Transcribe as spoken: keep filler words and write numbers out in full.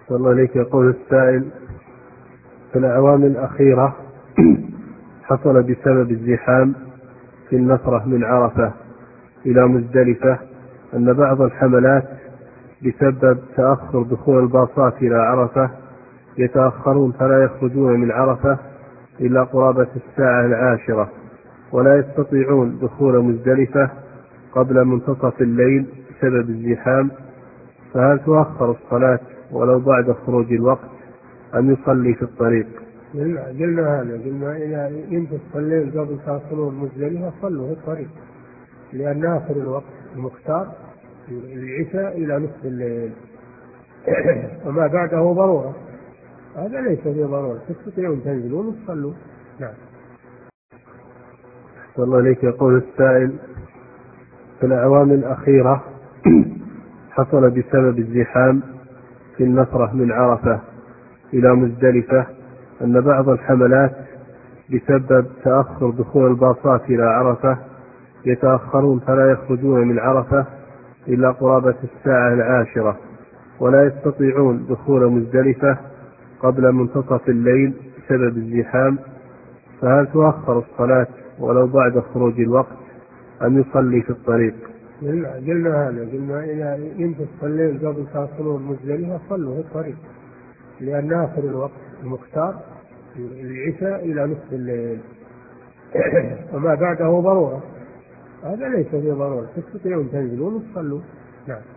صلى الله عليك. يقول السائل: في الأعوام الأخيرة حصل بسبب الزحام في النفرة من عرفة إلى مزدلفة أن بعض الحملات بسبب تأخر دخول الباصات إلى عرفة يتأخرون فلا يخرجون من عرفة إلا قرابة الساعة العاشرة، ولا يستطيعون دخول مزدلفة قبل منتصف الليل بسبب الزحام، فهل تؤخر الصلاة ولو بعد خروج الوقت أم يصلي في الطريق؟ قلنا قلنا هذا قلنا إذا ينتصف الليل قبل تصلون مزدلفة صلوا في الطريق، لأن آخر الوقت المختار العشاء إلى نصف الليل وما بعده ضرورة، هذا ليس فيه ضرورة، تستطيعون تنزلون وتصلوا. نعم. صلى الله عليك. يقول السائل: في الأعوام الأخيرة حصل بسبب الزحام في النفرة من عرفة إلى مزدلفة أن بعض الحملات بسبب تأخر دخول الباصات إلى عرفة يتأخرون فلا يخرجون من عرفة إلا قرابة الساعة العاشرة، ولا يستطيعون دخول مزدلفة قبل منتصف الليل بسبب الزحام، فهل تؤخر الصلاة ولو بعد خروج الوقت أم يصلي في الطريق؟ قلنا قلنا هذا قلنا إذا ينتصف الليل قبل تصلون مزدلفة صلوا في الطريق، لأن آخر الوقت المختار العشاء إلى نصف الليل وما بعده ضرورة، هذا ليس فيه ضرورة، تستطيعون تنزلون وتصلوا. نعم.